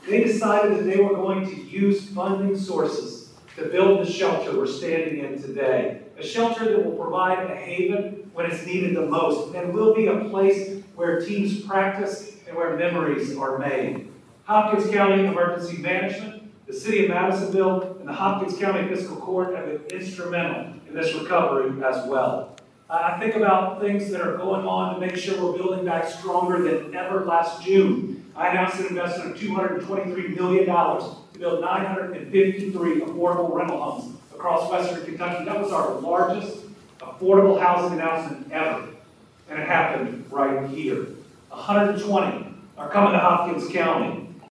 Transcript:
they decided that they were going to use funding sources to build the shelter we're standing in today. A shelter that will provide a haven when it's needed the most, and will be a place where teams practice and where memories are made. Hopkins County Emergency Management, the City of Madisonville, and the Hopkins County Fiscal Court have been instrumental in this recovery as well. I think about things that are going on to make sure we're building back stronger than ever. Last June, I announced an investment of $223 million to build 953 affordable rental homes across Western Kentucky. That was our largest affordable housing announcement ever, and it happened right here. 120 are coming to Hopkins County.